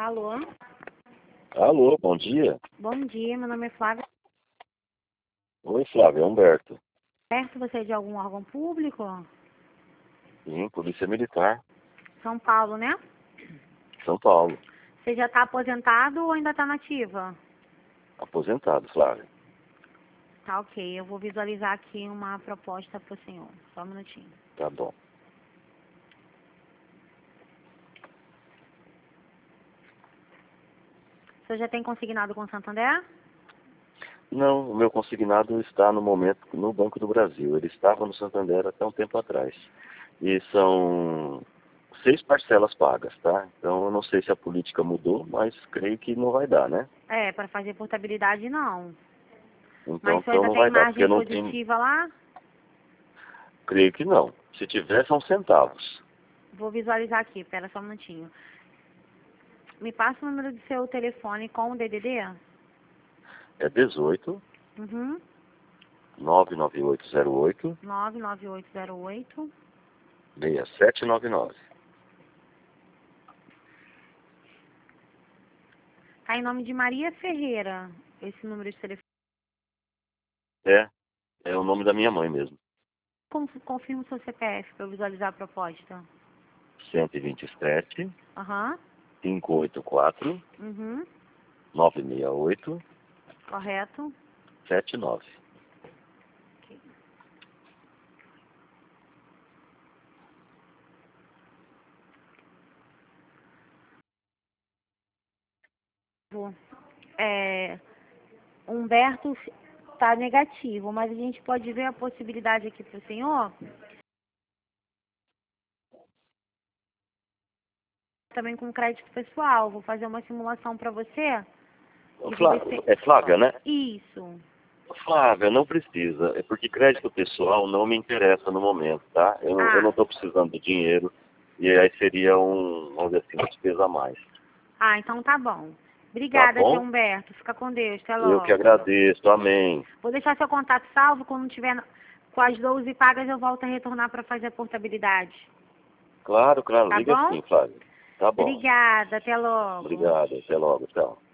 Alô? Alô, bom dia. Bom dia, meu nome é Flávia. Oi, Flávio, é Humberto. Perto você é de algum órgão público? Sim, Polícia Militar, São Paulo, né? São Paulo. Você já está aposentado ou ainda está nativa? Aposentado, Flávio. Tá ok, eu vou visualizar aqui uma proposta para o senhor. Só um minutinho. Tá bom. O senhor já tem consignado com o Santander? Não, o meu consignado está no momento no Banco do Brasil. Ele estava no Santander até um tempo atrás. E são 6 parcelas pagas, tá? Então eu não sei se a política mudou, mas creio que não vai dar, né? É, para fazer portabilidade não. Então, Mas o senhor ainda não tem vai dar, porque eu margem não tenho. positiva lá? Creio que não. Se tiver, são centavos. Vou visualizar aqui, pera só um minutinho. Me passa o número do seu telefone com o DDD? É 18 Uhum. 99808 99808. 6799. Tá em nome de Maria Ferreira, esse número de telefone. É o nome da minha mãe mesmo. Confirma o seu CPF para eu visualizar a proposta. 127 Aham. 584 Uhum. 968 Correto. 79. Ok. É, Humberto está negativo, mas a gente pode ver a possibilidade aqui para o senhor. Também com crédito pessoal. Vou fazer uma simulação para você. E vou ver se... É Flávia, né? Isso. Flávia, não precisa. É porque crédito pessoal não me interessa no momento, tá? Eu não estou precisando de dinheiro. E aí seria vamos dizer assim, uma despesa a mais. Então tá bom. Tá Obrigada, seu bom? Humberto. Fica com Deus. Até Eu que logo. agradeço. Amém. Vou deixar seu contato salvo. Quando tiver com as 12 pagas, eu volto a retornar para fazer a portabilidade. Claro, Tá liga bom? sim, Flávia. Tá bom. Obrigada. Até logo. Obrigado. Até logo. Tchau.